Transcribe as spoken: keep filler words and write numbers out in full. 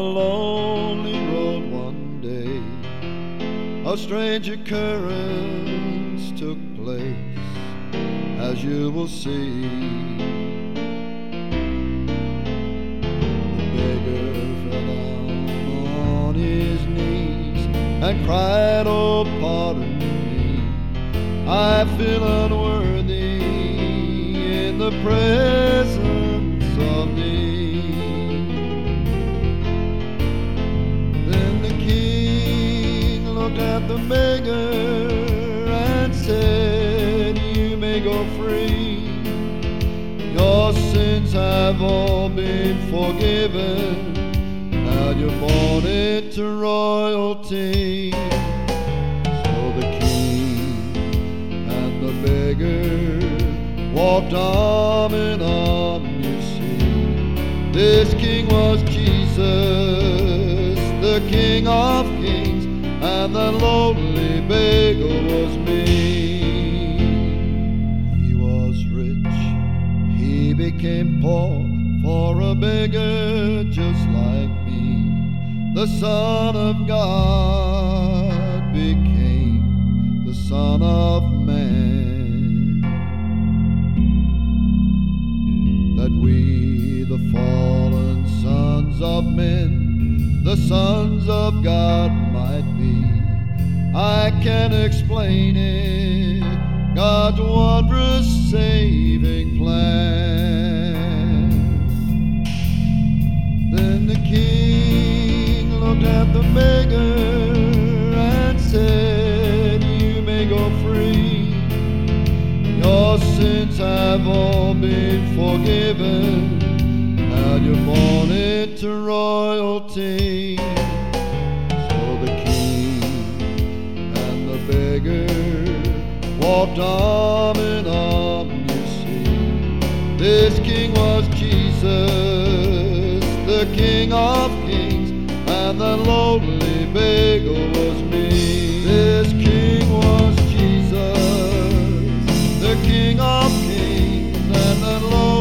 lonely road one day, a strange occurrence took place, as you will see. The beggar fell down on his knees and cried, "Oh, pardon me, I feel unworthy in the presence of thee." Then the king looked at the beggar and said, "You may go free. Your sins have all been forgiven. Now you're born into royalty." So the king and the beggar walked arm in arm, you see. This king was Jesus, the King of kings, and the lowly beggar was me. He was rich, he became poor for a beggar just like me. The Son of God became the Son of Man, that we, the fallen sons of men, the sons of God might be. I can't explain it, God's wondrous saving plan. Then the king looked at the beggar and said, "You may go free. Your sins have all been forgiven. Now you're born into royalty." So the king and the beggar walked arm in arm, you see. This king was Jesus, the King of kings, and the lowly beggar was me. This king was Jesus, the King of kings, and the lowly